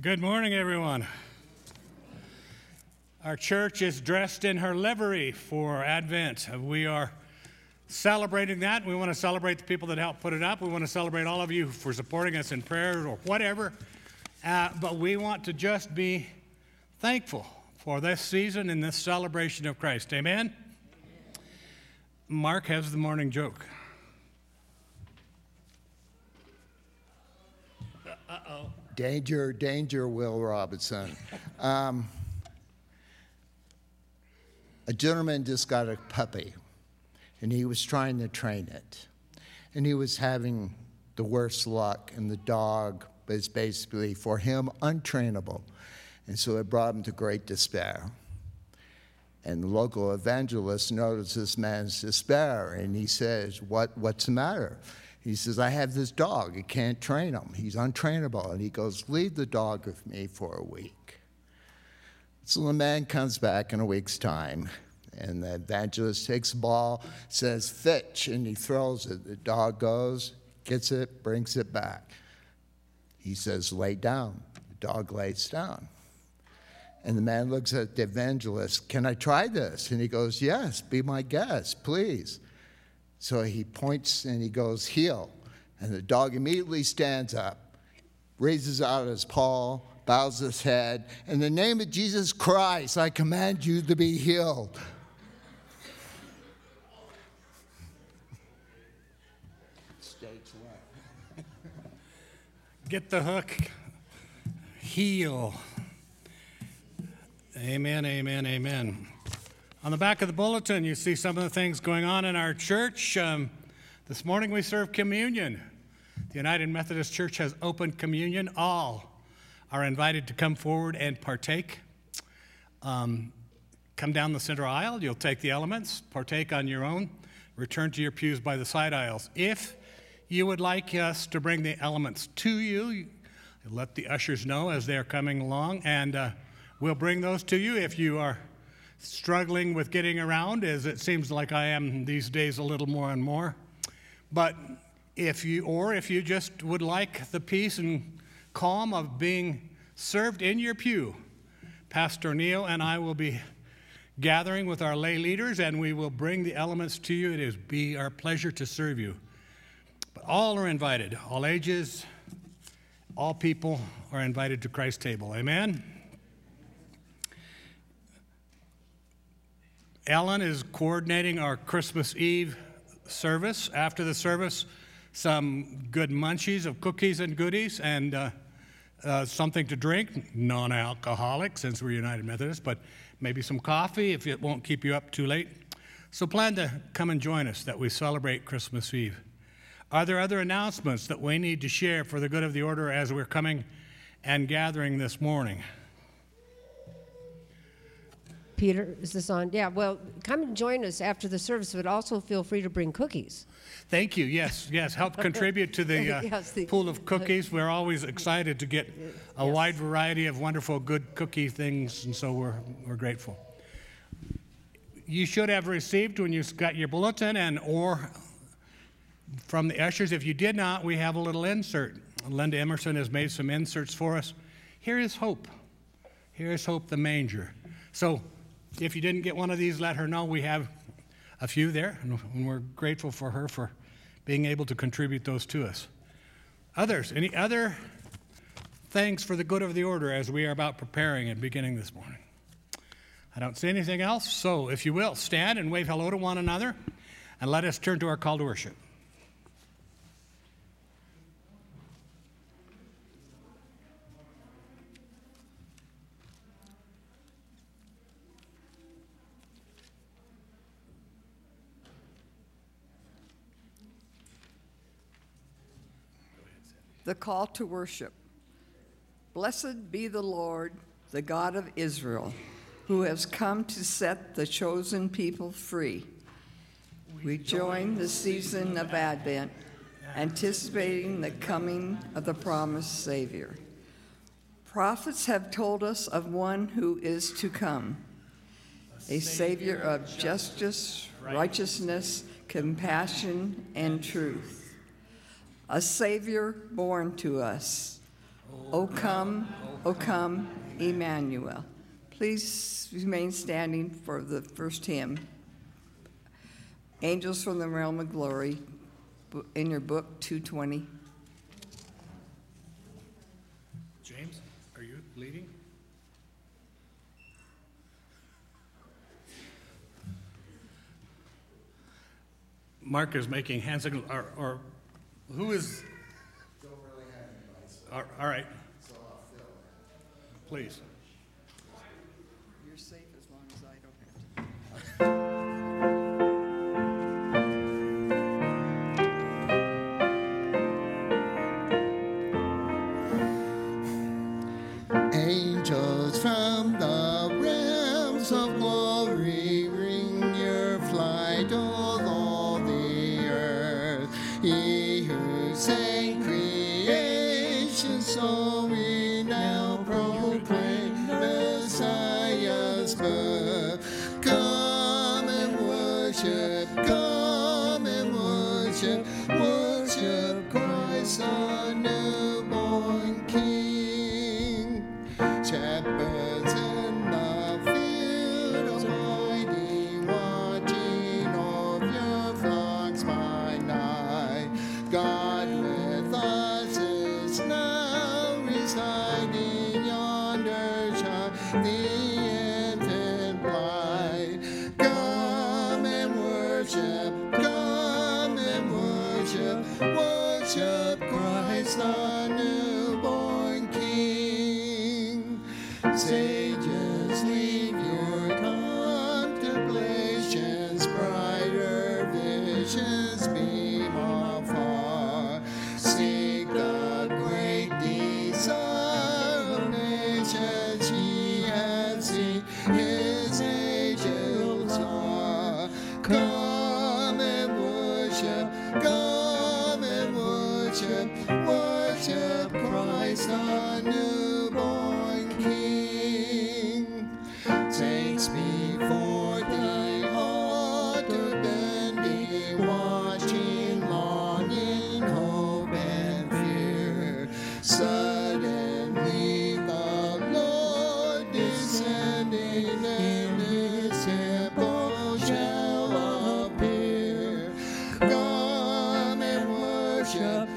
Good morning, everyone. Our church is dressed in her livery for Advent. We are celebrating that. We want to celebrate the people that helped put it up. We want to celebrate all of you for supporting us in prayer or whatever. But we want to just be thankful for this season and this celebration of Christ. Amen? Mark has the morning joke. Uh-oh. Danger, danger, Will Robinson. A gentleman just got a puppy, and he was trying to train it. And he was having the worst luck, and the dog was basically, for him, untrainable. And so it brought him to great despair. And the local evangelist noticed this man's despair, and he says, what's the matter? He says, I have this dog. I can't train him. He's untrainable. And he goes, leave the dog with me for a week. So the man comes back in a week's time, and the evangelist takes the ball, says, fetch, and he throws it. The dog goes, gets it, brings it back. He says, lay down. The dog lays down. And the man looks at the evangelist, can I try this? And he goes, yes, be my guest, please. So he points and he goes, heel. And the dog immediately stands up, raises out his paw, bows his head. In the name of Jesus Christ, I command you to be healed. Stage left. Get the hook. Heal. Amen, amen, amen. On the back of the bulletin, you see some of the things going on in our church. This morning we serve communion. The United Methodist Church has opened communion. All are invited to come forward and partake. Come down the center aisle. You'll take the elements, partake on your own, return to your pews by the side aisles. If you would like us to bring the elements to you, let the ushers know as they are coming along, and we'll bring those to you. If you are struggling with getting around, as it seems like I am these days a little more and more. But if you just would like the peace and calm of being served in your pew, Pastor Neil and I will be gathering with our lay leaders, and we will bring the elements to you. It is be our pleasure to serve you. But all are invited, all ages, all people are invited to Christ's table. Amen? Ellen is coordinating our Christmas Eve service. After the service, some good munchies of cookies and goodies and something to drink, non-alcoholic since we're United Methodist, but maybe some coffee if it won't keep you up too late. So plan to come and join us that we celebrate Christmas Eve. Are there other announcements that we need to share for the good of the order as we're coming and gathering this morning? Peter, is this on? Yeah, well, come and join us after the service, but also feel free to bring cookies. Thank you. Yes. Help contribute to the Yes, pool of cookies. We're always excited to get a wide variety of wonderful, good cookie things, and so we're grateful. You should have received when you got your bulletin or from the ushers. If you did not, we have a little insert. Linda Emerson has made some inserts for us. Here is hope. Here is hope, the manger. So if you didn't get one of these, let her know. We have a few there, and we're grateful for her for being able to contribute those to us. Others, any other things for the good of the order as we are about preparing and beginning this morning? I don't see anything else, so if you will, stand and wave hello to one another, and let us turn to our call to worship. The call to worship. Blessed be the Lord, the God of Israel, who has come to set the chosen people free. We join the season of Advent, anticipating the coming of the promised Savior. Prophets have told us of one who is to come, a Savior of justice, righteousness, compassion, and truth. A Savior born to us, O come, Emmanuel. Please remain standing for the first hymn, Angels from the Realm of Glory, in your book 220. James, are you leading? Mark is making hand signals, or who is? Don't really have anybody, All right, so I'll fill it. please. You're safe as long as I don't have to. Angels from the realms of glory, ring your flight over all the earth. He who sang creation, so we now proclaim Messiah's birth. Come and worship, worship Christ, our newborn King. Shepherds in the field abiding, watching over your flocks by night. God with us is now residing yonder, shine the infant light. Come and worship, worship Christ, our newborn King. Sages, leave your contemplations, brighter visions beam afar. Seek the great desire of nations, ye have seen his angels are. Come and worship, worship Christ, our newborn King. Saints before the altar bending, watching, longing, hope and fear. Suddenly the Lord descending, and his temple shall appear. Come and worship,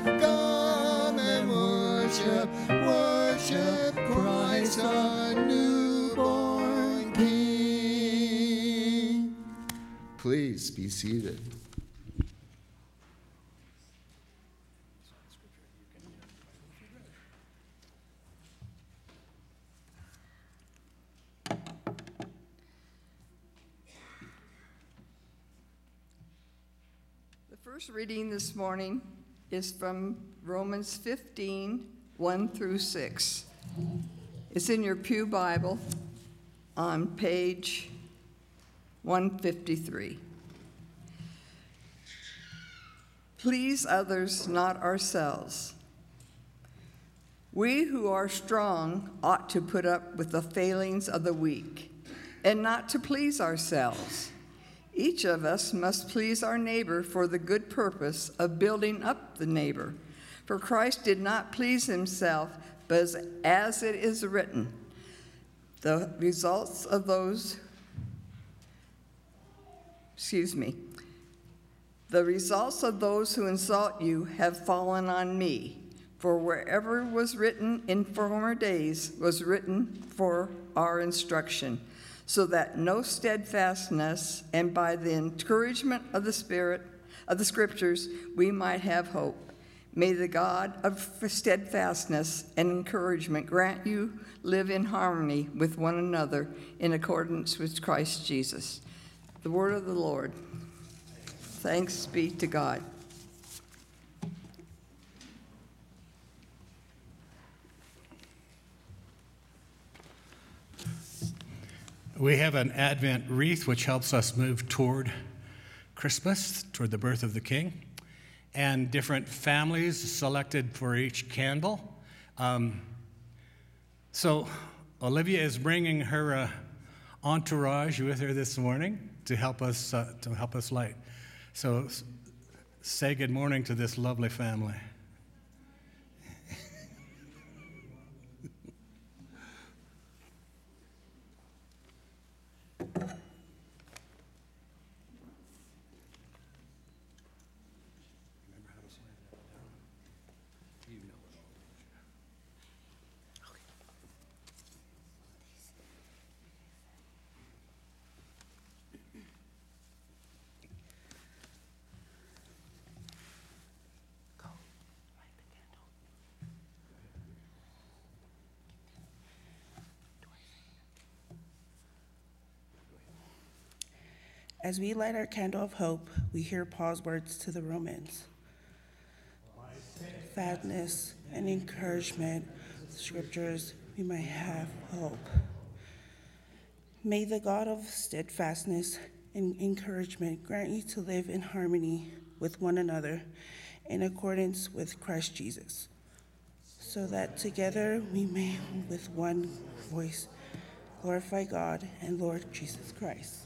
worship Christ, our newborn King. Please be seated. The first reading this morning is from Romans 15, 1 through 6. It's in your Pew Bible on page 153. Please others, not ourselves. We who are strong ought to put up with the failings of the weak, and not to please ourselves. Each of us must please our neighbor for the good purpose of building up the neighbor. For Christ did not please himself, but as it is written, the results of those who insult you have fallen on me. For wherever was written in former days was written for our instruction, so that no steadfastness, and by the encouragement of the Spirit, of the Scriptures, we might have hope. May the God of steadfastness and encouragement grant you live in harmony with one another in accordance with Christ Jesus. The word of the Lord. Thanks be to God. We have an Advent wreath which helps us move toward Christmas, toward the birth of the King, and different families selected for each candle. So Olivia is bringing her entourage with her this morning to help us light. So say good morning to this lovely family. As we light our candle of hope, we hear Paul's words to the Romans. Fatness and encouragement, scriptures, we might have hope. May the God of steadfastness and encouragement grant you to live in harmony with one another in accordance with Christ Jesus, so that together we may with one voice glorify God and Lord Jesus Christ.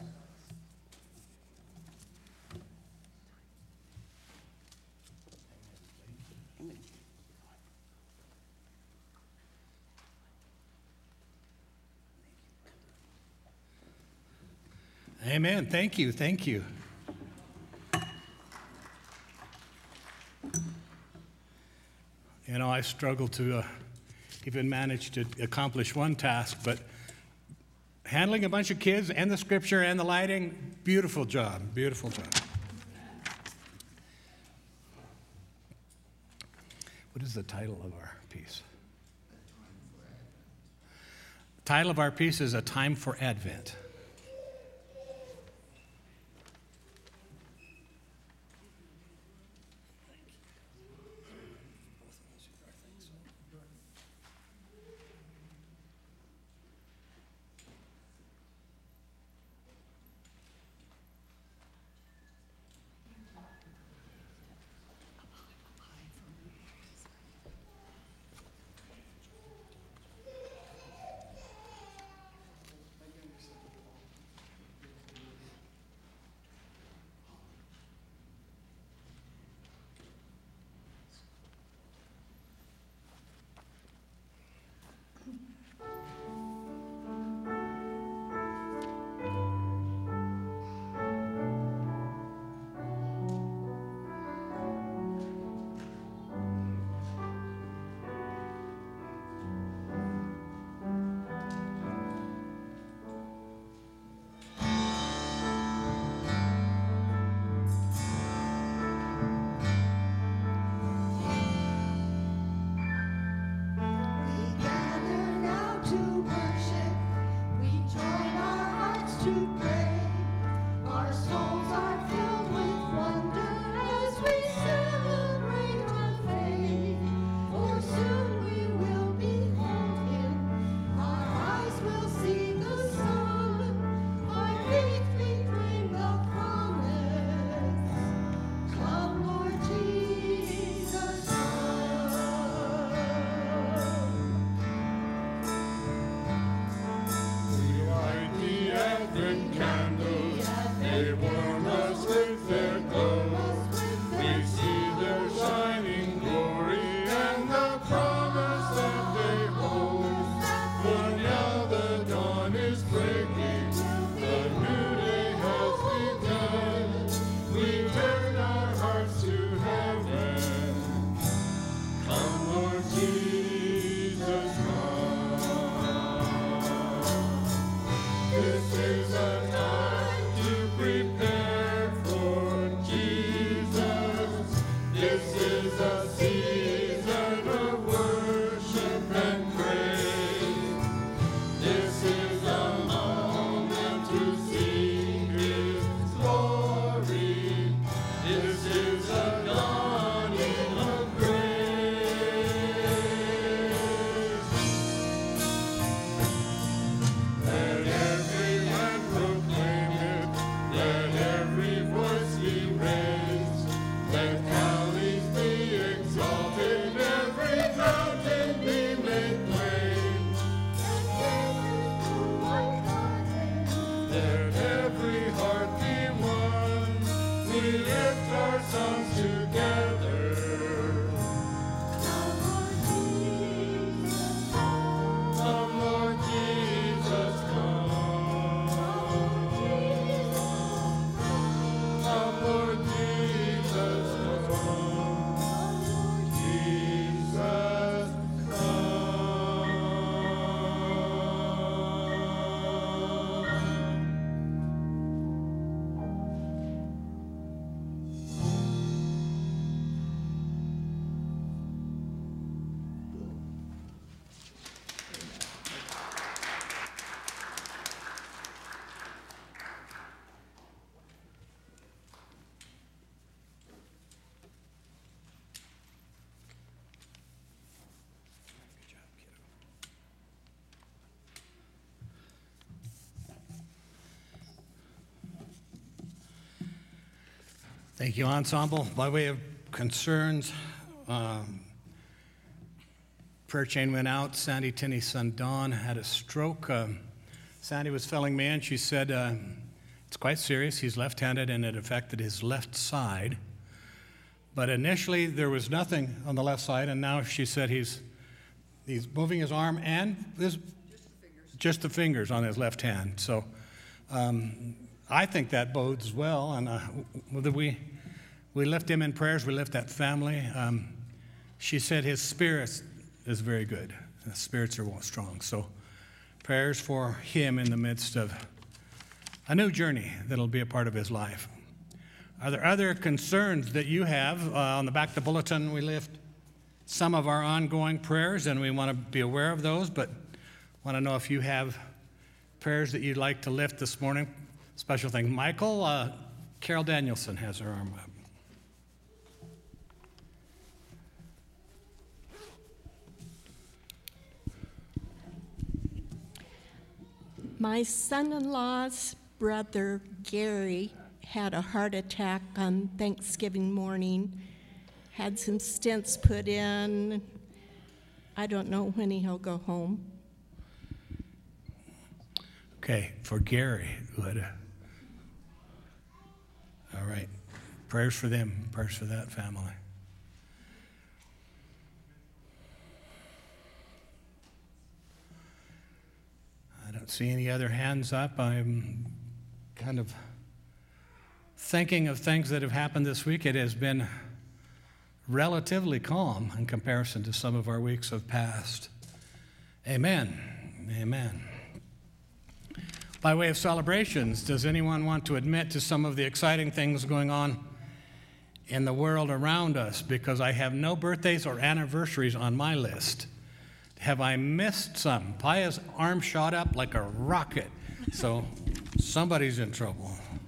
Amen. Thank you. Thank you. You know, I struggle to even manage to accomplish one task, but handling a bunch of kids and the scripture and the lighting, beautiful job. Beautiful job. What is the title of our piece? The title of our piece is A Time for Advent. Thank you, Ensemble. By way of concerns, prayer chain went out. Sandy Tinney's son, Don, had a stroke. Sandy was filling me in. She said, it's quite serious. He's left-handed, and it affected his left side. But initially, there was nothing on the left side, and now she said he's moving his arm and just the fingers on his left hand. So I think that bodes well, and we lift him in prayers. We lift that family. She said his spirit is very good. His spirits are strong. So prayers for him in the midst of a new journey that'll be a part of his life. Are there other concerns that you have? On the back of the bulletin, we lift some of our ongoing prayers, and we want to be aware of those, but want to know if you have prayers that you'd like to lift this morning. Special thing. Michael, Carol Danielson has her arm up. My son-in-law's brother, Gary, had a heart attack on Thanksgiving morning, had some stents put in. I don't know when he'll go home. Okay, for Gary. Good. All right. Prayers for them, prayers for that family. I don't see any other hands up. I'm kind of thinking of things that have happened this week. It has been relatively calm in comparison to some of our weeks of past. Amen. Amen. By way of celebrations, does anyone want to admit to some of the exciting things going on in the world around us? Because I have no birthdays or anniversaries on my list. Have I missed some? Paya's arm shot up like a rocket, so somebody's in trouble.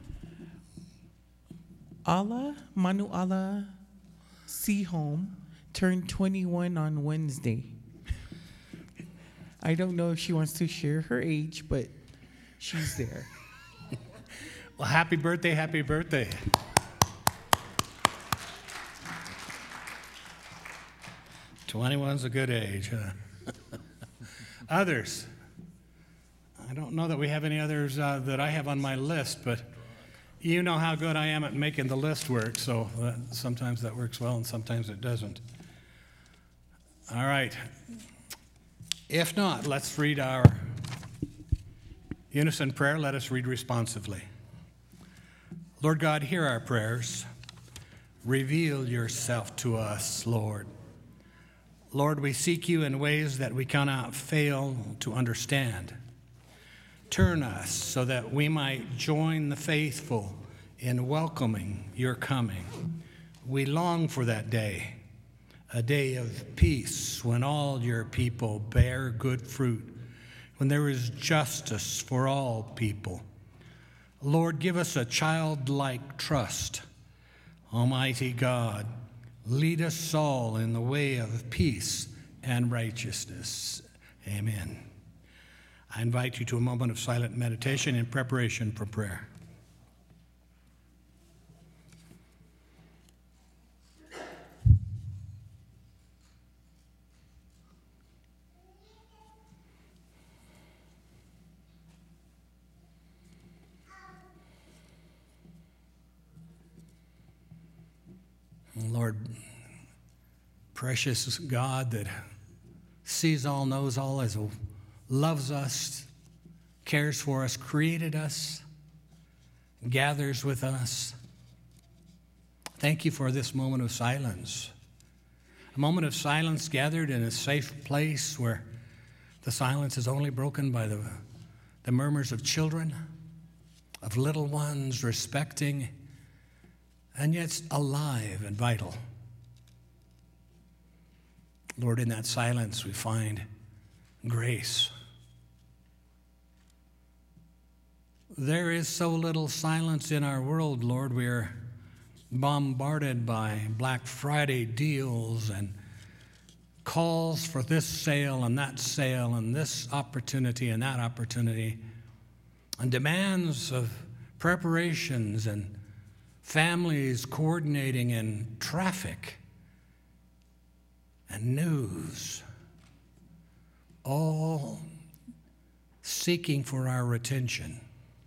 Ala Manuala Sehome turned 21 on Wednesday. I don't know if she wants to share her age, but she's there. Well, happy birthday, happy birthday. '21's a good age, huh? Others. I don't know that we have any others that I have on my list, but you know how good I am at making the list work, so sometimes that works well and sometimes it doesn't. All right. If not, let's read our unison prayer. Let us read responsively. Lord God, hear our prayers. Reveal yourself to us, Lord. Lord, we seek you in ways that we cannot fail to understand. Turn us so that we might join the faithful in welcoming your coming. We long for that day, a day of peace when all your people bear good fruit, when there is justice for all people. Lord, give us a childlike trust. Almighty God, lead us all in the way of peace and righteousness. Amen. I invite you to a moment of silent meditation in preparation for prayer. Lord, precious God that sees all, knows all, loves us, cares for us, created us, gathers with us. Thank you for this moment of silence. A moment of silence gathered in a safe place where the silence is only broken by the murmurs of children, of little ones respecting and yet alive and vital. Lord, in that silence we find grace. There is so little silence in our world, Lord. We're bombarded by Black Friday deals and calls for this sale and this opportunity and that opportunity, and demands of preparations and families coordinating in traffic and news, all seeking for our attention.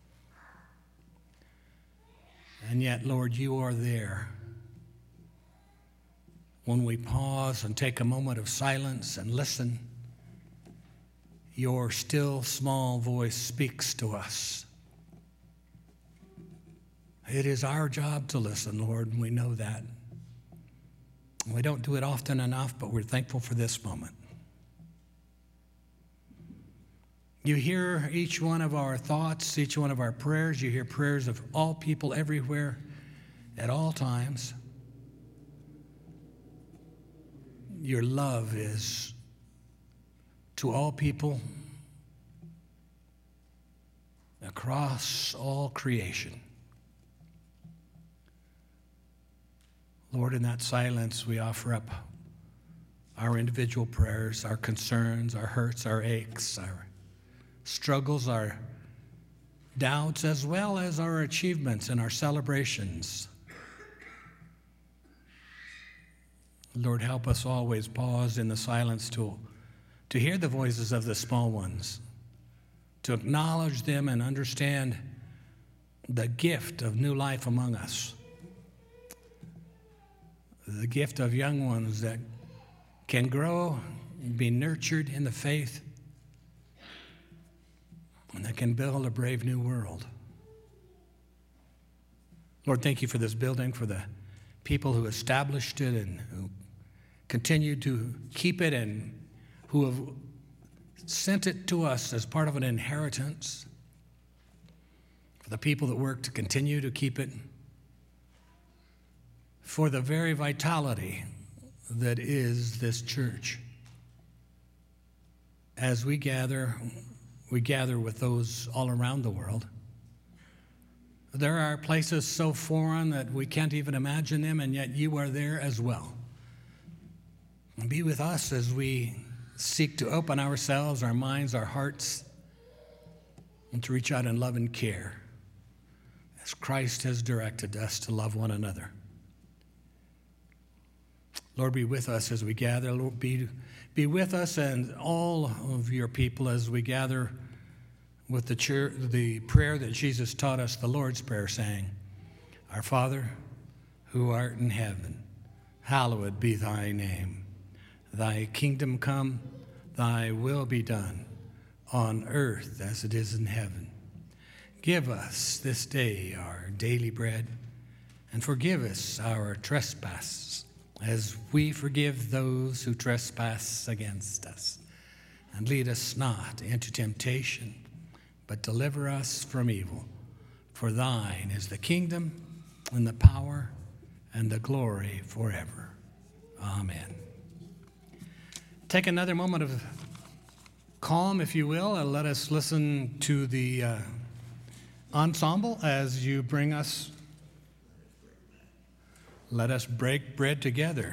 And yet, Lord, you are there. When we pause and take a moment of silence and listen, your still small voice speaks to us. It is our job to listen, Lord, and we know that. We don't do it often enough, but we're thankful for this moment. You hear each one of our thoughts, each one of our prayers. You hear prayers of all people everywhere at all times. Your love is to all people across all creation. Lord, in that silence, we offer up our individual prayers, our concerns, our hurts, our aches, our struggles, our doubts, as well as our achievements and our celebrations. Lord, help us always pause in the silence to hear the voices of the small ones, to acknowledge them and understand the gift of new life among us, the gift of young ones that can grow and be nurtured in the faith and that can build a brave new world. Lord, thank you for this building, for the people who established it and who continue to keep it and who have sent it to us as part of an inheritance, for the people that work to continue to keep it, for the very vitality that is this church. As we gather with those all around the world. There are places so foreign that we can't even imagine them, and yet you are there as well. And be with us as we seek to open ourselves, our minds, our hearts, and to reach out in love and care as Christ has directed us to love one another. Lord, be with us as we gather. Lord, be with us and all of your people as we gather with the prayer that Jesus taught us, the Lord's Prayer, saying, Our Father, who art in heaven, hallowed be thy name. Thy kingdom come, thy will be done, on earth as it is in heaven. Give us this day our daily bread, and forgive us our trespasses, as we forgive those who trespass against us. And lead us not into temptation, but deliver us from evil. For thine is the kingdom, and the power, and the glory forever. Amen. Take another moment of calm, if you will, and let us listen to the ensemble as you bring us. Let us break bread together.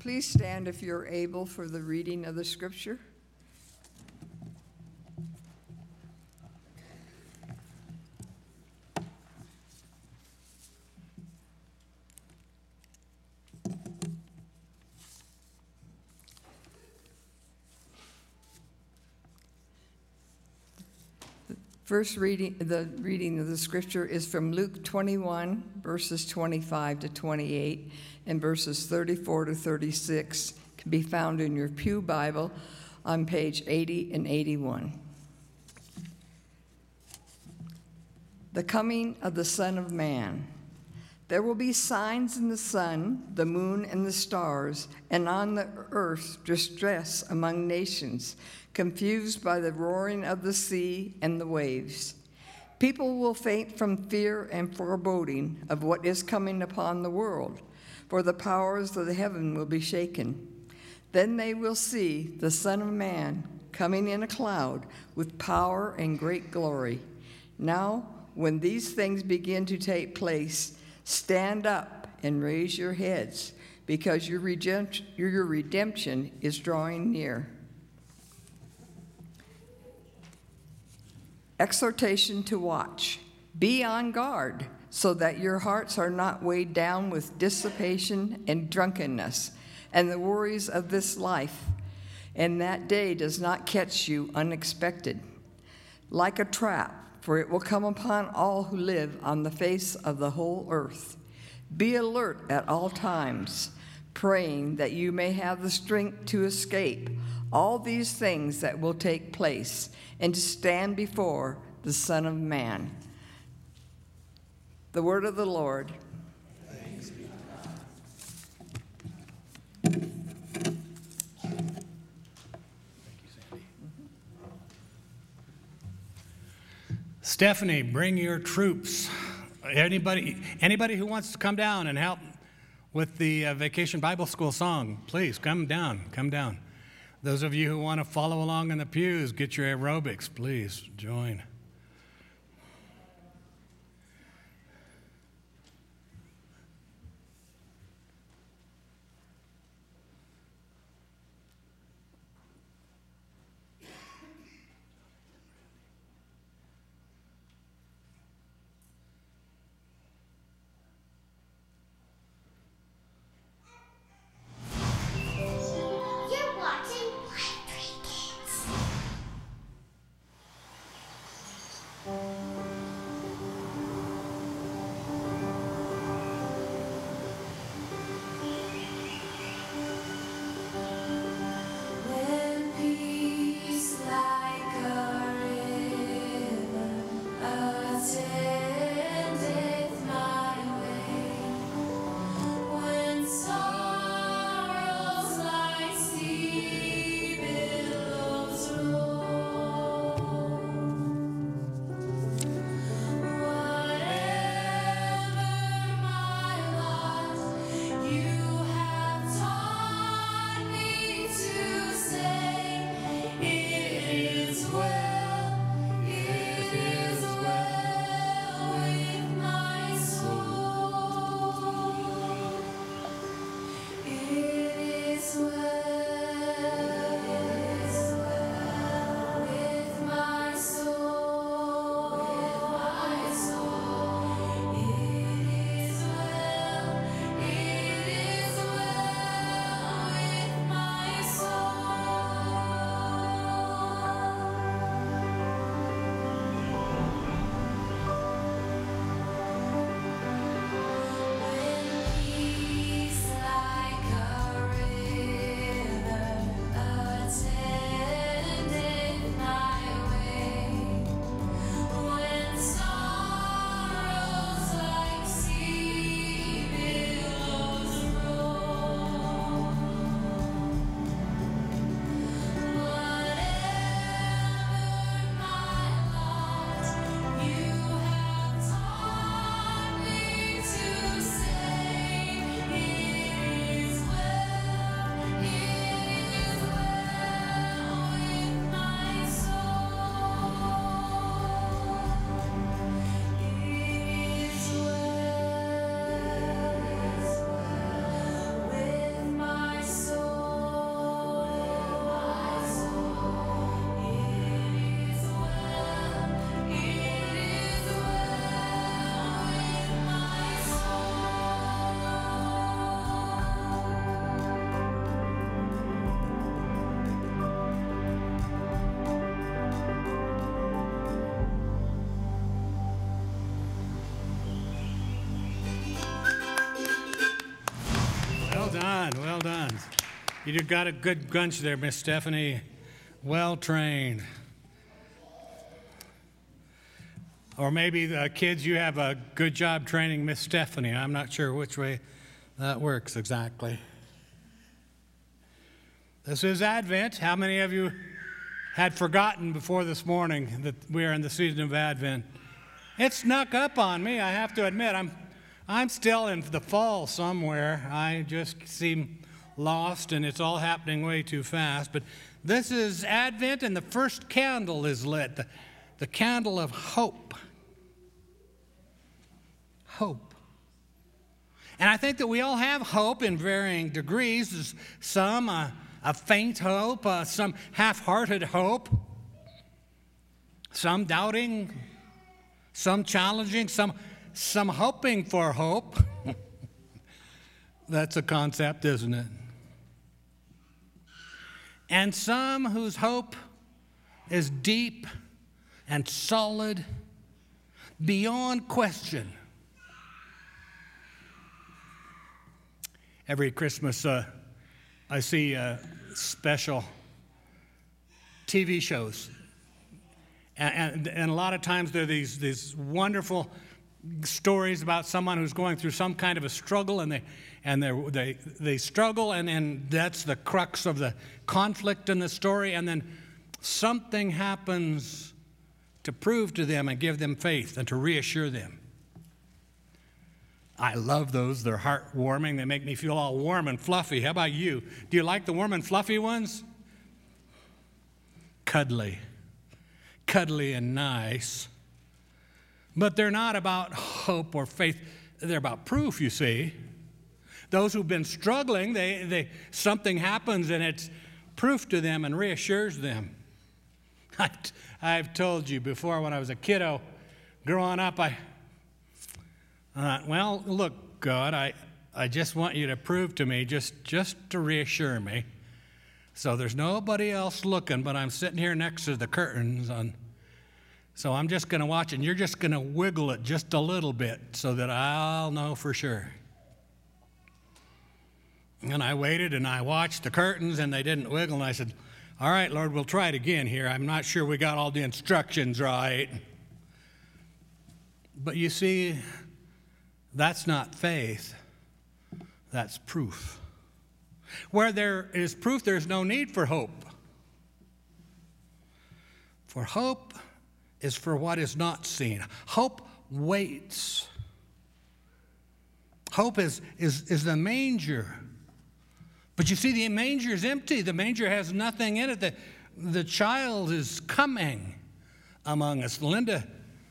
Please stand if you're able for the reading of the scripture. The reading of the scripture is from Luke 21, verses 25 to 28, and verses 34 to 36 can be found in your Pew Bible on page 80 and 81. The coming of the Son of Man. There will be signs in the sun, the moon, and the stars, and on the earth distress among nations, confused by the roaring of the sea and the waves. People will faint from fear and foreboding of what is coming upon the world, for the powers of the heaven will be shaken. Then they will see the Son of Man coming in a cloud with power and great glory. Now, when these things begin to take place, stand up and raise your heads, because your redemption is drawing near. Exhortation to watch. Be on guard, so that your hearts are not weighed down with dissipation and drunkenness and the worries of this life, and that day does not catch you unexpected. Like a trap, for it will come upon all who live on the face of the whole earth. Be alert at all times, praying that you may have the strength to escape all these things that will take place and to stand before the Son of Man. The word of the Lord. Thanks be to God. Thank you, Sandy. Stephanie, bring your troops. Anybody who wants to come down and help with the Vacation Bible School song, please come down, come down. Those of you who want to follow along in the pews, get your aerobics, please join. You got a good bunch there, Miss Stephanie. Well trained. Or maybe the kids, you have a good job training Miss Stephanie. I'm not sure which way that works exactly. This is Advent. How many of you had forgotten before this morning that we are in the season of Advent? It snuck up on me, I have to admit. I'm still in the fall somewhere. I just seem lost, and it's all happening way too fast. But this is Advent, and the first candle is lit, the candle of hope. Hope. And I think that we all have hope in varying degrees. There's some a faint hope, some half-hearted hope, some doubting, some challenging, some hoping for hope. That's a concept, isn't it? And some whose hope is deep and solid beyond question. Every Christmas, I see special TV shows. And a lot of times there are these wonderful stories about someone who's going through some kind of a struggle, and they struggle, and that's the crux of the conflict in the story, and then something happens to prove to them and give them faith and to reassure them. I love those. They're heartwarming. They make me feel all warm and fluffy. How about you? Do you like the warm and fluffy ones? Cuddly and nice. But they're not about hope or faith. They're about proof, you see. Those who've been struggling, something happens and it's proof to them and reassures them. I've told you before, when I was a kiddo, growing up, I thought, well, look, God, I just want you to prove to me, just to reassure me. So there's nobody else looking, but I'm sitting here next to the curtains so I'm just going to watch it, and you're just going to wiggle it just a little bit so that I'll know for sure. And I waited, and I watched the curtains, and they didn't wiggle, and I said, all right, Lord, we'll try it again here. I'm not sure we got all the instructions right. But you see, that's not faith. That's proof. Where there is proof, there's no need for hope. For hope is for what is not seen. Hope waits. Hope is the manger. But you see, the manger is empty. The manger has nothing in it. The child is coming among us. Linda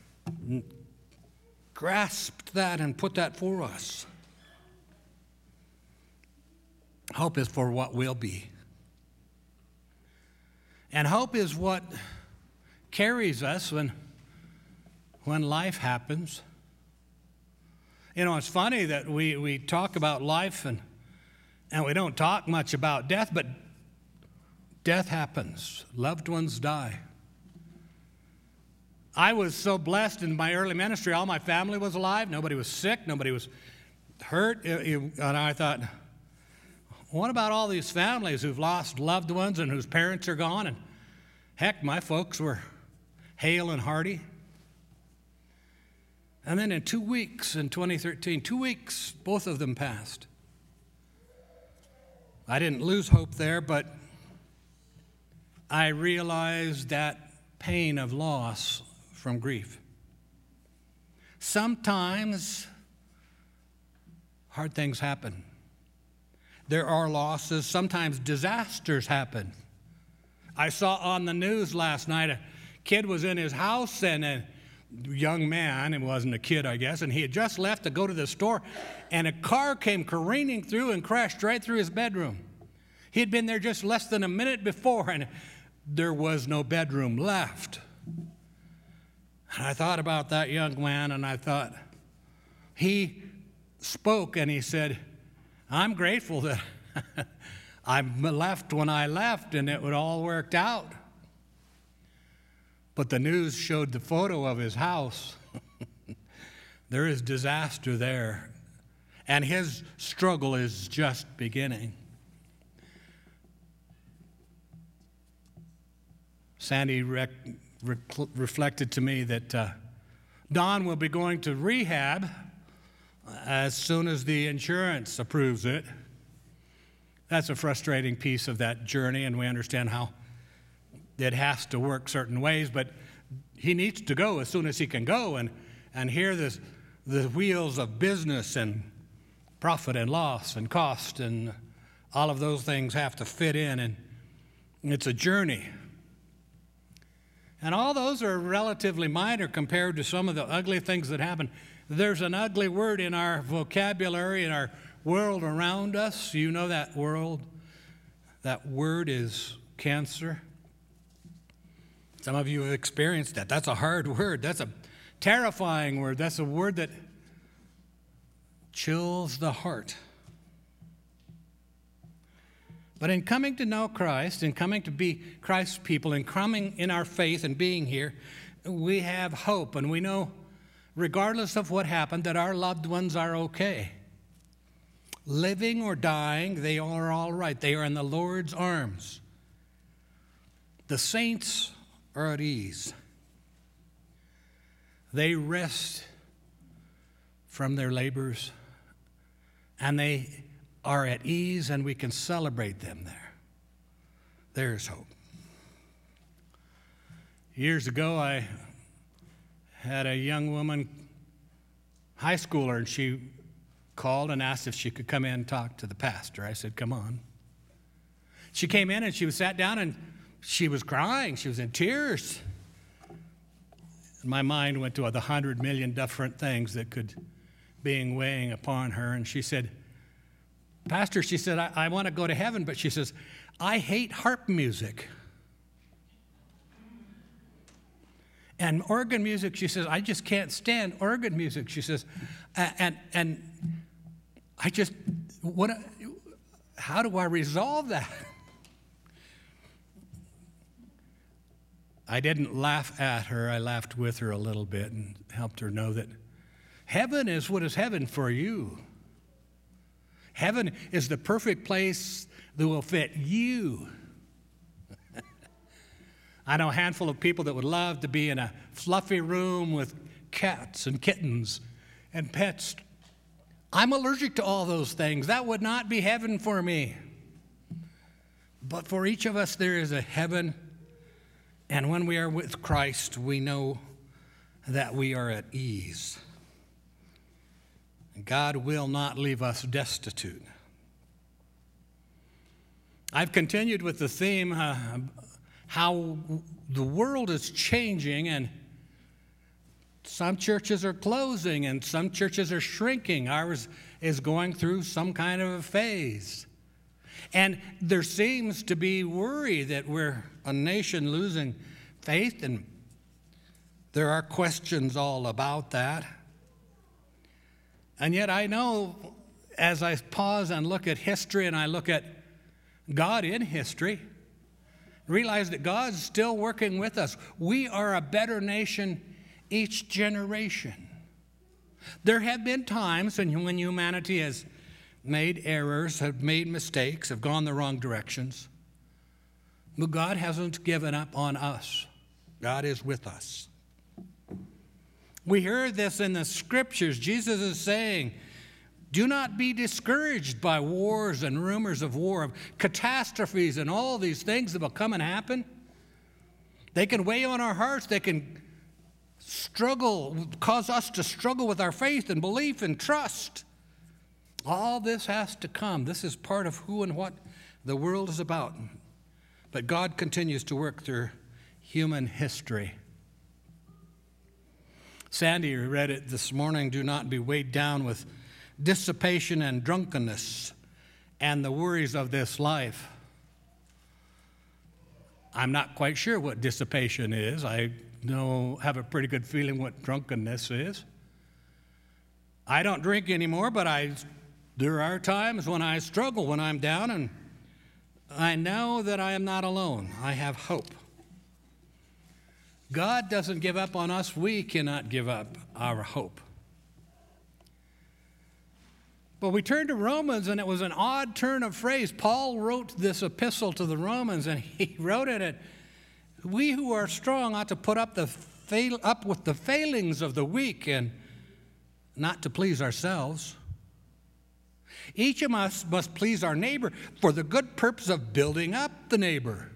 grasped that and put that for us. Hope is for what will be. And hope is what carries us when life happens. You know, it's funny that we talk about life and we don't talk much about death, but death happens. Loved ones die. I was so blessed in my early ministry. All my family was alive. Nobody was sick. Nobody was hurt. And I thought, what about all these families who've lost loved ones and whose parents are gone? And heck, my folks were hale and hearty. And then in 2 weeks, in 2013, 2 weeks, both of them passed. I didn't lose hope there, but I realized that pain of loss from grief. Sometimes hard things happen. There are losses. Sometimes disasters happen. I saw on the news last night a kid was in his house, and a young man, it wasn't a kid, I guess, and he had just left to go to the store, and a car came careening through and crashed right through his bedroom. He had been there just less than a minute before, and there was no bedroom left. And I thought about that young man, and I thought, he spoke and he said, I'm grateful that I left when I left and it would all worked out. But the news showed the photo of his house. There is disaster there, and his struggle is just beginning. Sandy reflected to me that Don will be going to rehab as soon as the insurance approves it. That's a frustrating piece of that journey, and we understand how it has to work certain ways, but he needs to go as soon as he can go, and here the wheels of business and profit and loss and cost and all of those things have to fit in, and it's a journey. And all those are relatively minor compared to some of the ugly things that happen. There's an ugly word in our vocabulary, in our world around us. You know that world. That word is cancer. Some of you have experienced that. That's a hard word. That's a terrifying word. That's a word that chills the heart. But in coming to know Christ, in coming to be Christ's people, in coming in our faith and being here, we have hope, and we know, regardless of what happened, that our loved ones are okay. Living or dying, they are all right. They are in the Lord's arms. The saints are at ease. They rest from their labors, and they are at ease, and we can celebrate them there. There's hope. Years ago, I had a young woman, high schooler, and she called and asked if she could come in and talk to the pastor. I said, come on. She came in and she sat down and she was crying. She was in tears. My mind went to the 100 million different things that could be weighing upon her. And she said, Pastor, she said, I want to go to heaven, but she says, I hate harp music. And organ music, she says, I just can't stand organ music. She says, and I just, how do I resolve that? I didn't laugh at her. I laughed with her a little bit and helped her know that heaven is what is heaven for you. Heaven is the perfect place that will fit you. I know a handful of people that would love to be in a fluffy room with cats and kittens and pets. I'm allergic to all those things. That would not be heaven for me. But for each of us, there is a heaven. And when we are with Christ, we know that we are at ease. God will not leave us destitute. I've continued with the theme, how the world is changing, and some churches are closing and some churches are shrinking. Ours is going through some kind of a phase. And there seems to be worry that we're a nation losing faith, and there are questions all about that. And yet I know, as I pause and look at history and I look at God in history, realize that God's still working with us. We are a better nation each generation. There have been times when humanity has made errors, have made mistakes, have gone the wrong directions. But God hasn't given up on us. God is with us. We hear this in the scriptures. Jesus is saying, do not be discouraged by wars and rumors of war, of catastrophes and all these things that will come and happen. They can weigh on our hearts. They can cause us to struggle with our faith and belief and trust. All this has to come. This is part of who and what the world is about. But God continues to work through human history. Sandy read it this morning, do not be weighed down with dissipation and drunkenness and the worries of this life. I'm not quite sure what dissipation is. I have a pretty good feeling what drunkenness is. I don't drink anymore, but there are times when I struggle, when I'm down, and I know that I am not alone. I have hope. God doesn't give up on us. We cannot give up our hope. But we turn to Romans, and it was an odd turn of phrase. Paul wrote this epistle to the Romans, and he wrote in it, We who are strong ought to put up with the failings of the weak and not to please ourselves. Each of us must please our neighbor for the good purpose of building up the neighbor.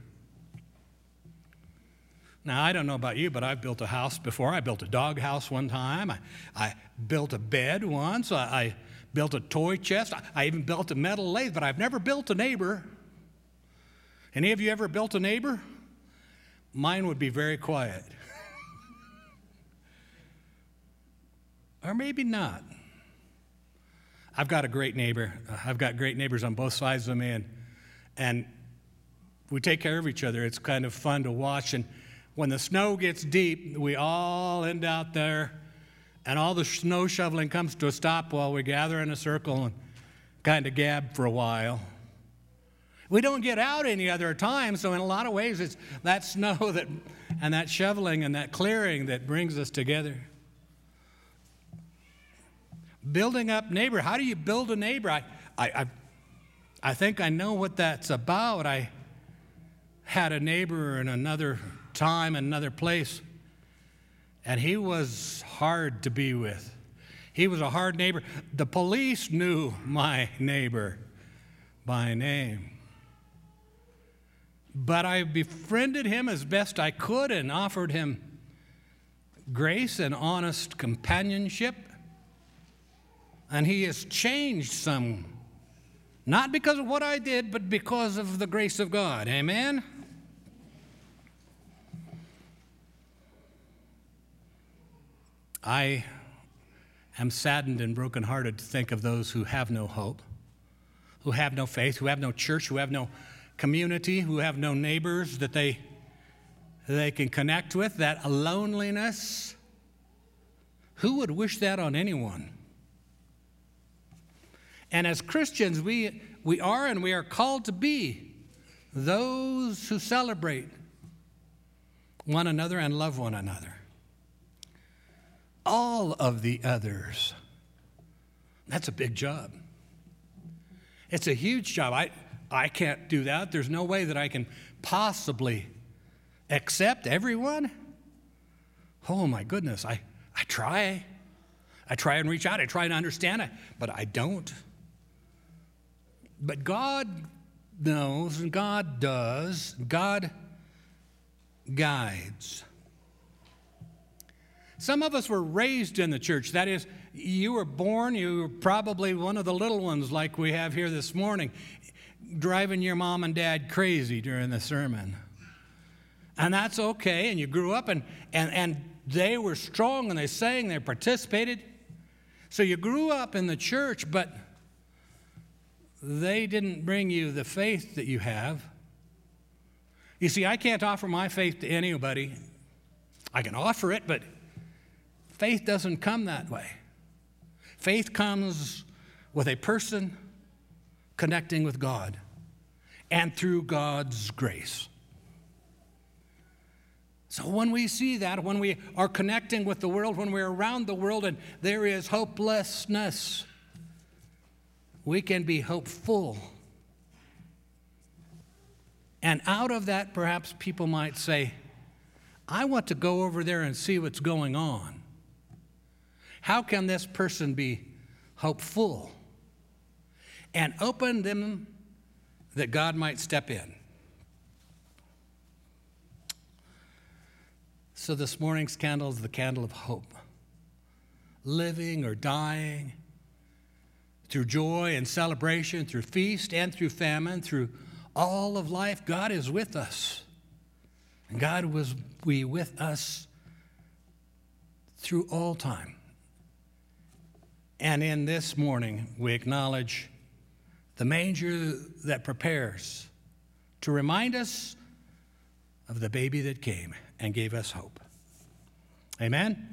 Now, I don't know about you, but I've built a house before. I built a dog house one time. I built a bed once. I built a toy chest. I even built a metal lathe, but I've never built a neighbor. Any of you ever built a neighbor? Mine would be very quiet. Or maybe not. I've got a great neighbor. I've got great neighbors on both sides of me, and we take care of each other. It's kind of fun to watch. And when the snow gets deep, we all end out there, and all the snow shoveling comes to a stop while we gather in a circle and kind of gab for a while. We don't get out any other time, so in a lot of ways, it's that snow and that shoveling and that clearing that brings us together. Building up neighbor. How do you build a neighbor? I think I know what that's about. I had a neighbor in another time, another place, and he was hard to be with. He was a hard neighbor. The police knew my neighbor by name. But I befriended him as best I could and offered him grace and honest companionship. And he has changed some, not because of what I did, but because of the grace of God. Amen? I am saddened and brokenhearted to think of those who have no hope, who have no faith, who have no church, who have no community, who have no neighbors that they can connect with, that loneliness. Who would wish that on anyone? And as Christians, we are and we are called to be those who celebrate one another and love one another. All of the others. That's a big job. It's a huge job. I can't do that. There's no way that I can possibly accept everyone. Oh my goodness, I try. I try and reach out. I try to understand it, but I don't. But God knows, and God does. God guides. Some of us were raised in the church. That is, you were born, you were probably one of the little ones like we have here this morning, driving your mom and dad crazy during the sermon. And that's okay, and you grew up, and they were strong, and they sang, they participated. So you grew up in the church, but they didn't bring you the faith that you have. You see, I can't offer my faith to anybody. I can offer it, but faith doesn't come that way. Faith comes with a person connecting with God and through God's grace. So when we see that, when we are connecting with the world, when we're around the world and there is hopelessness, we can be hopeful. And out of that, perhaps people might say, I want to go over there and see what's going on. How can this person be hopeful? And open them that God might step in. So this morning's candle is the candle of hope. Living or dying, through joy and celebration, through feast and through famine, through all of life, God is with us. And God will be with us through all time. And in this morning, we acknowledge the manger that prepares to remind us of the baby that came and gave us hope. Amen?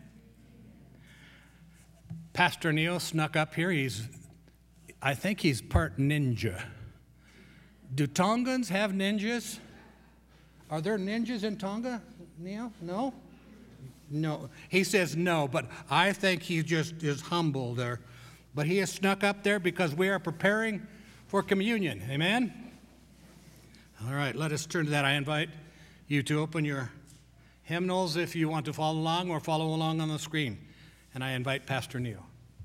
Pastor Neil snuck up here. I think he's part ninja. Do Tongans have ninjas? Are there ninjas in Tonga, Neil? No? No. He says no, but I think he just is humble there. But he has snuck up there because we are preparing for communion. Amen? All right, let us turn to that. I invite you to open your hymnals if you want to follow along or follow along on the screen. And I invite Pastor Neil.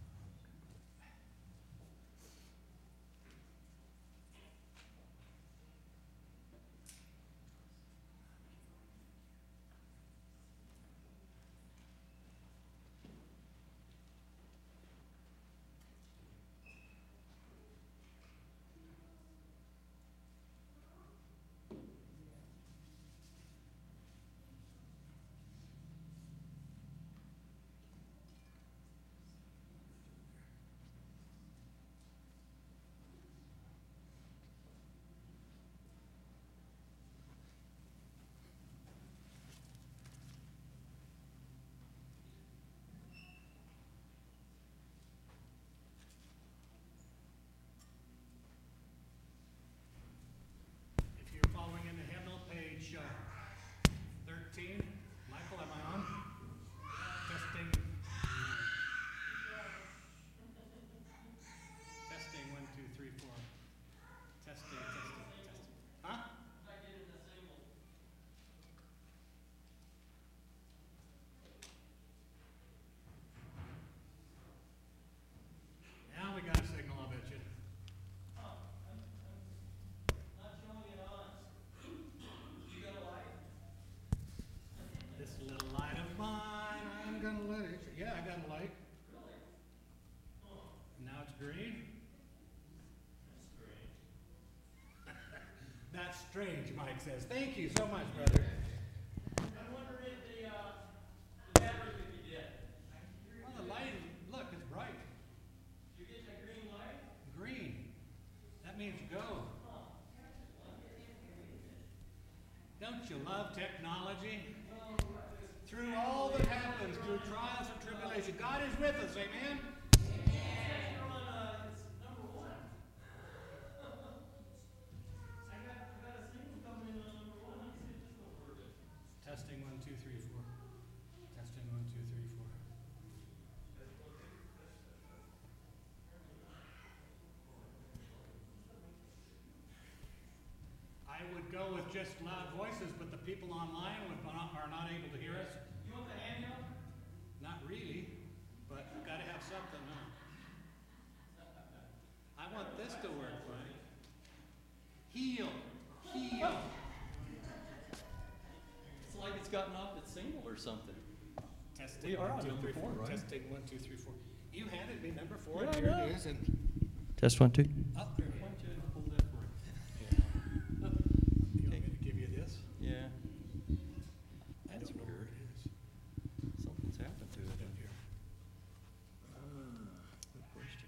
Yeah, I got a light. Really? Now it's green. That's strange, Mike says. Thank you so much, brother. I wonder if the battery could be dead. Well, the light, look, it's bright. You get that green light? Green. That means go. Don't you love technology? Through all that happens, through trials and tribulation, God is with us, amen? Testing 1, 2, 3, 4. Testing 1, 2, 3, 4. I would go with just loud voices, but the people online are not able to hear us. You want the handheld? Not really, but got to have something, huh? I want this to work, buddy. Heal. Heal. It's like it's gotten off its single or something. Testing. We are 1, on 2, number 3, 4, right? Testing 1, 2, 3, 4. You handed me number 4, Yeah, and I here know. it is. And Test 1, 2. up Why there. don't you hold that for it? You want me to give you this? Yeah. I That's don't know where weird. it is. Something's happened to it. Down here. Good question.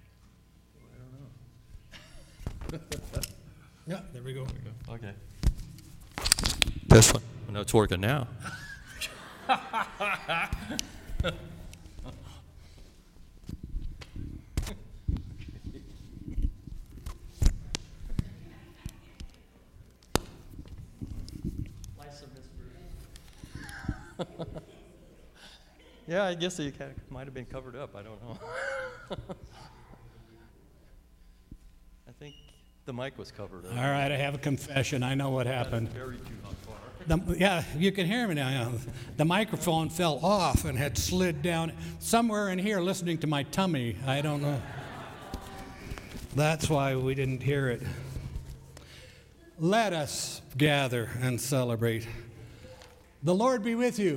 Well, I don't know. Yeah, there we go. Okay. This one. I know it's working now. Yeah, I guess it might have been covered up. I don't know. I think the mic was covered up. All right, I have a confession. I know what happened. Very too hot far. Yeah, you can hear me now. The microphone fell off and had slid down somewhere in here listening to my tummy. I don't know. That's why we didn't hear it. Let us gather and celebrate. The Lord be with you.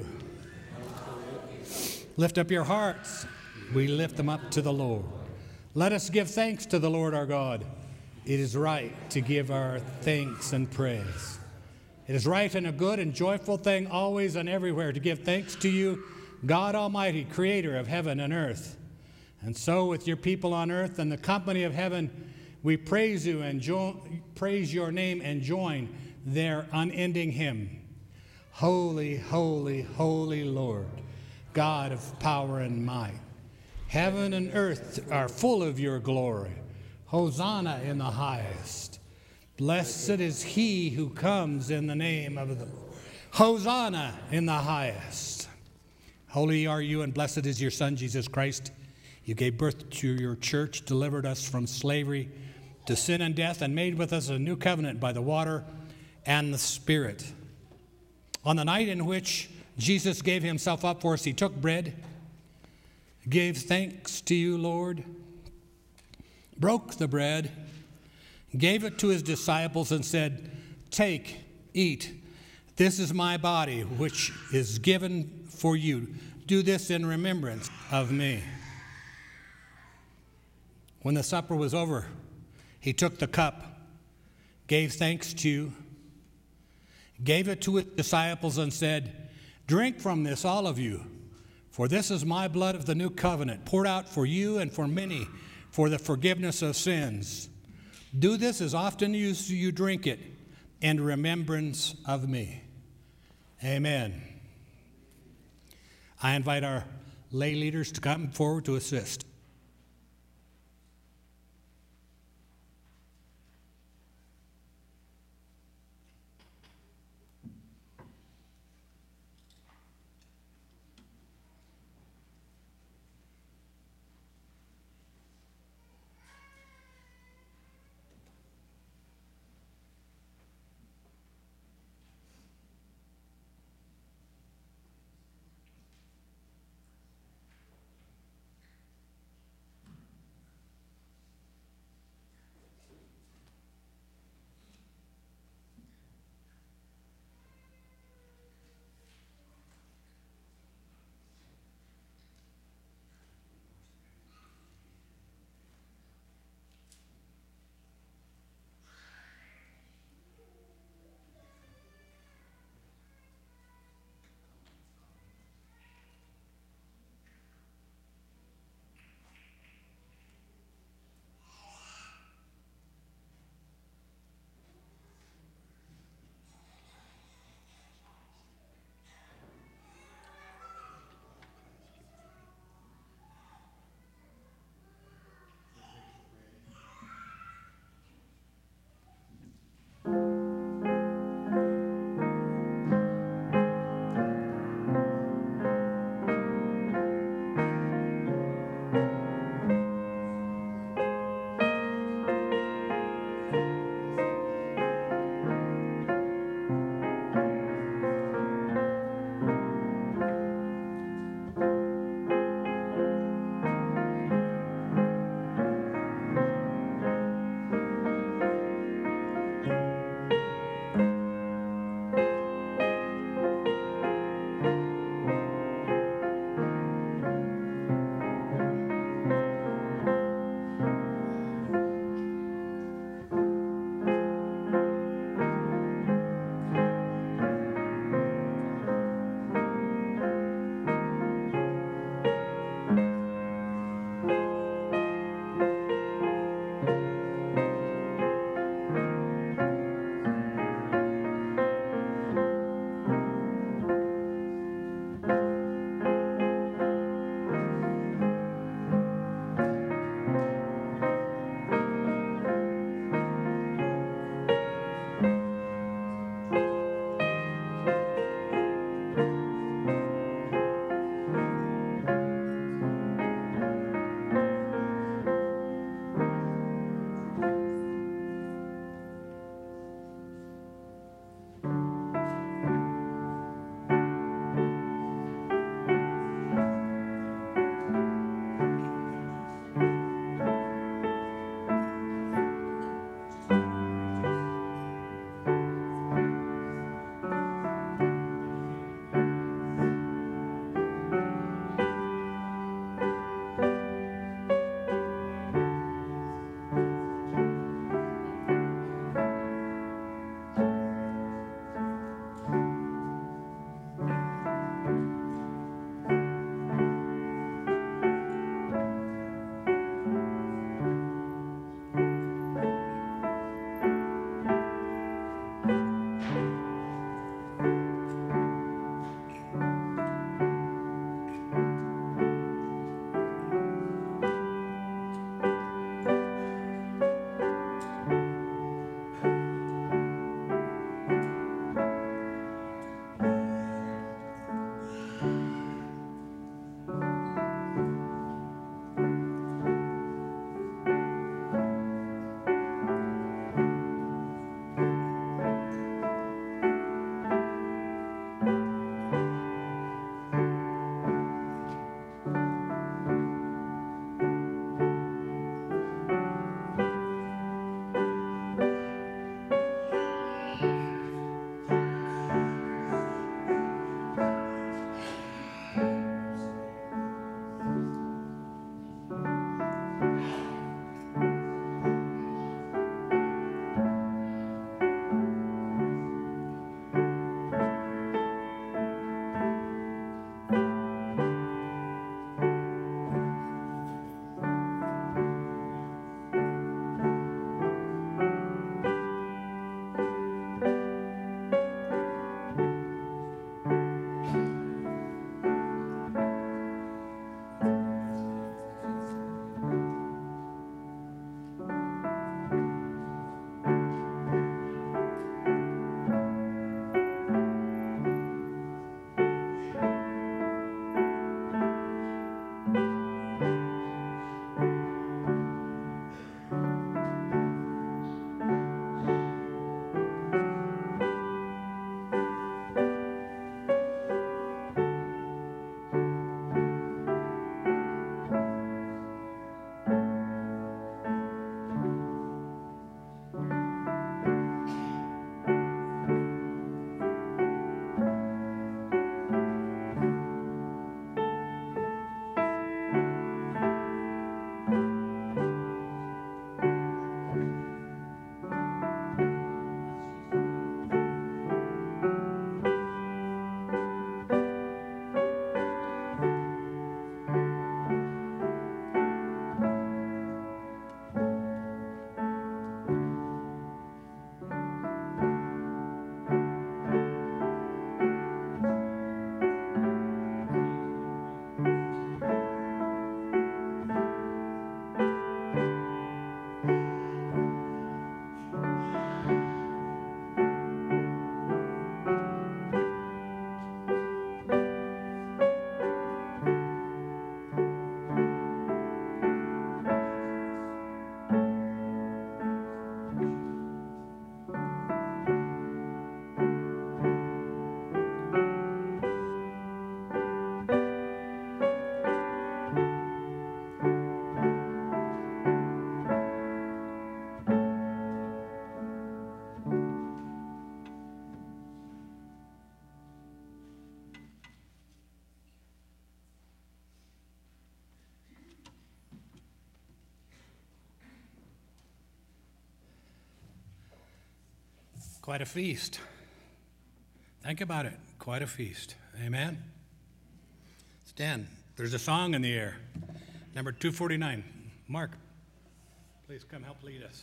Lift up your hearts. We lift them up to the Lord. Let us give thanks to the Lord our God. It is right to give our thanks and praise. It is right and a good and joyful thing always and everywhere to give thanks to you, God Almighty, creator of heaven and earth. And so with your people on earth and the company of heaven, we praise you and praise your name and join their unending hymn. Holy, holy, holy Lord, God of power and might. Heaven and earth are full of your glory. Hosanna in the highest. Blessed is he who comes in the name of the Lord. Hosanna in the highest. Holy are you and blessed is your Son, Jesus Christ. You gave birth to your church, delivered us from slavery to sin and death, and made with us a new covenant by the water and the Spirit. On the night in which Jesus gave himself up for us, he took bread, gave thanks to you, Lord, broke the bread, gave it to his disciples, and said, "Take, eat. This is my body, which is given for you. Do this in remembrance of me." When the supper was over, he took the cup, gave thanks to you, gave it to his disciples, and said, "Drink from this, all of you, for this is my blood of the new covenant, poured out for you and for many for the forgiveness of sins. Do this as often as you drink it in remembrance of me." Amen. I invite our lay leaders to come forward to assist. Quite a feast. Think about it. Quite a feast. Amen? Stand. There's a song in the air. Number 249. Mark, please come help lead us.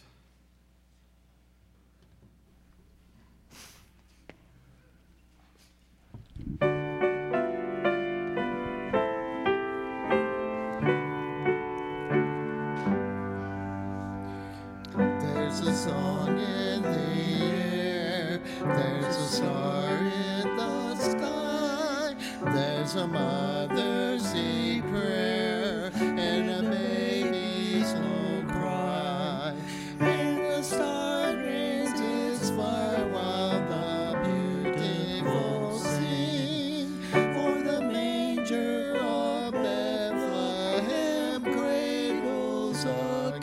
There's a song in the air, there's a star in the sky, there's a mother's deep prayer and a baby's low cry, and the star rains its fire while the beautiful sing, for the manger of Bethlehem cradles a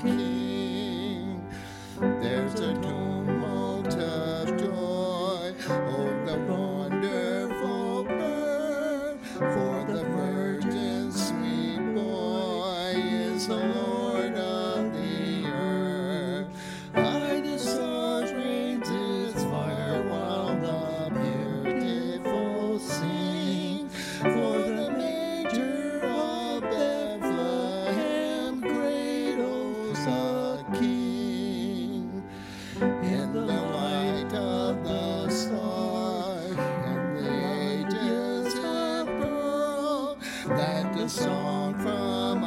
king. There's a tumult of joy, oh, the wonderful birth, for the virgin's sweet boy is the Lord of the earth. High the star rains its fire while the beautiful sing, for the manger of Bethlehem cradles a king. In the light of the star and the ages of pearl, that the song from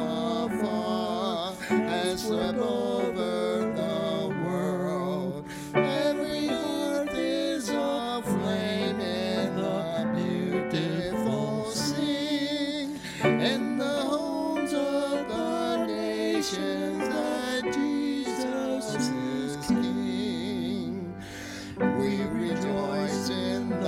afar has swept over the world. Every earth is aflame in the beautiful sing, and the homes of the nations that Jesus is King. We rejoice in the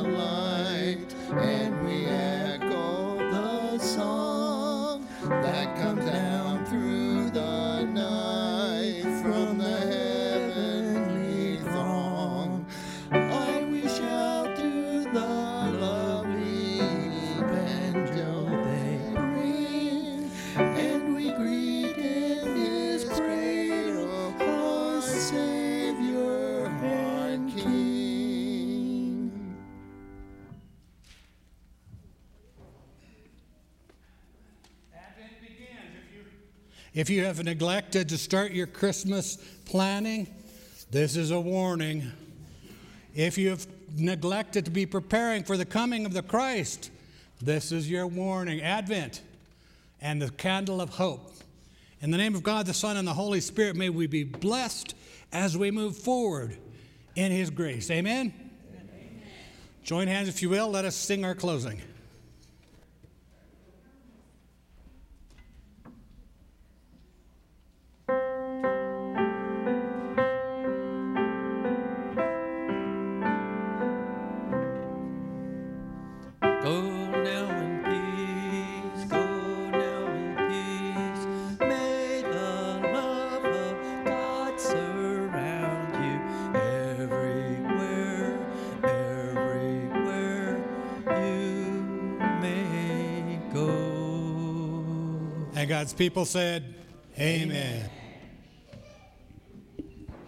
light, and we echo the song that comes down through the night from the heavenly throng. Why we shout to the lovely evangel they bring, and we greet in his cradle our Savior and King. Advent begins. If you have neglected to start your Christmas planning, this is a warning. If you have neglected to be preparing for the coming of the Christ, this is your warning. Advent and the candle of hope. In the name of God, the Son, and the Holy Spirit, may we be blessed as we move forward in his grace. Amen? Amen. Join hands, if you will. Let us sing our closing. Go now in peace, go now in peace. May the love of God surround you everywhere, everywhere you may go. And God's people said, Amen.